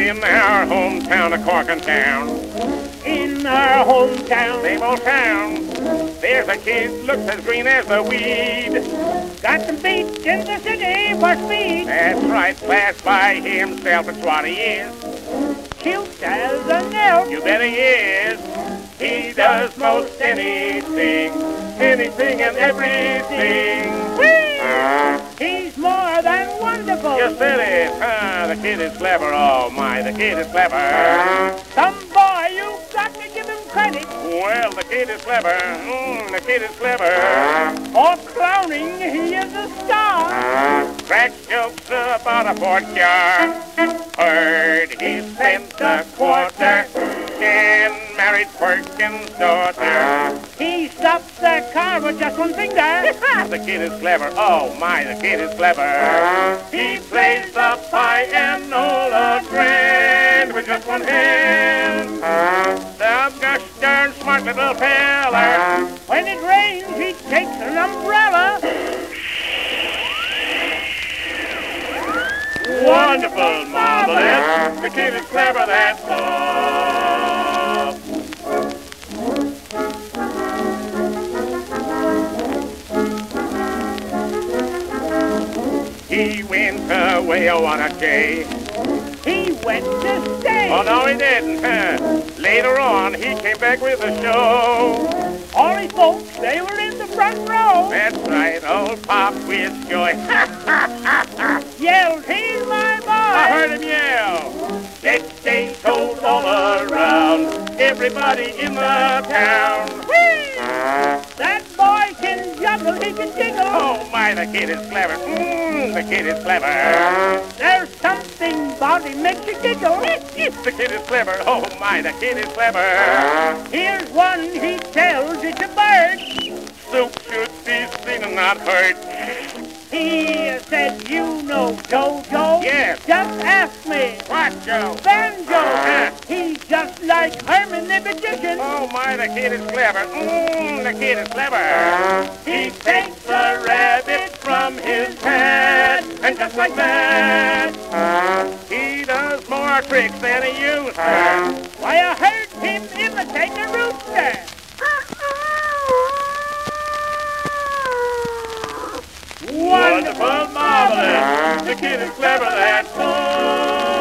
In our hometown of Corktown. In our hometown. Same old town. There's a kid looks as green as the weed. Got some beat in the city for speed. That's right, class by himself, that's what he is. Cute as an elf. You bet he is. He does most anything, anything and everything. He's more than wonderful. You said it. The kid is clever. Oh my, the kid is clever. Some boy, you got to give him credit. Well, the kid is clever. The kid is clever. For clowning, he is a star. Cracks jokes about a fort jar. Heard he spent a quarter and married Perkins' daughter. He stops the car with just one finger. The kid is clever. Oh my, the kid is clever. He plays the pianola grand with just one hand. The gosh darn smart little fella. When it rains, he takes an umbrella. Wonderful, marvelous. The kid is clever, that's all. He went away, oh, on a day. He went to stay. Oh, no, he didn't. Later on, he came back with a show. All his folks, they were in the front row. That's right, old Pop with joy. Yelled, he's my boy. I heard him yell. That day told all around, everybody in the town. Whee! That boy can juggle, he can jiggle. Oh my, the kid is clever. The kid is clever. There's something about him makes you giggle. The kid is clever. Oh my, the kid is clever. Here's one he tells it's a bird. Soup should be seen and not heard. He said, you know Jojo? Yes. Just ask me. What, Joe? Banjo. He's just like Herman the magician. Oh my, the kid is clever. The kid is clever. He takes a rabbit from his hat, and just like that, he does more tricks than he used to. Why, I heard him imitate the rooster. Wonderful, marvelous. The kid is clever, that's all.